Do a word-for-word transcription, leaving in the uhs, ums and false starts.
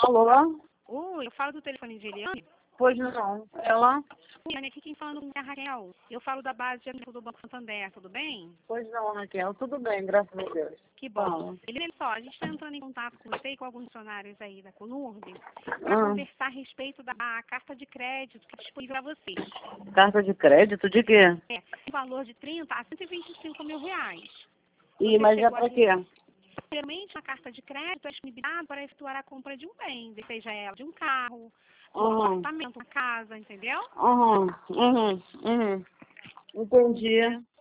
Alô? Oi, eu falo do telefone de Eliane. Pois não. Ela? Eliane, aqui quem fala é a Raquel. Eu falo da base de amigo do Banco Santander, tudo bem? Pois não, Raquel. Tudo bem, graças a Deus. Que bom. Fala. Eliane, só, a gente está entrando em contato com você e com alguns funcionários aí da Colurb para Ah, conversar a respeito da carta de crédito que é disponível para vocês. carta de crédito? De quê? É, um valor de trinta a cento e vinte e cinco mil reais. Ih, Você mas é chegou a pra quê? Geralmente, a carta de crédito é disponibilizada para efetuar a compra de um bem, seja ela de um carro, um Uhum. apartamento, uma casa, entendeu? Uhum. Uhum. Uhum. Entendi.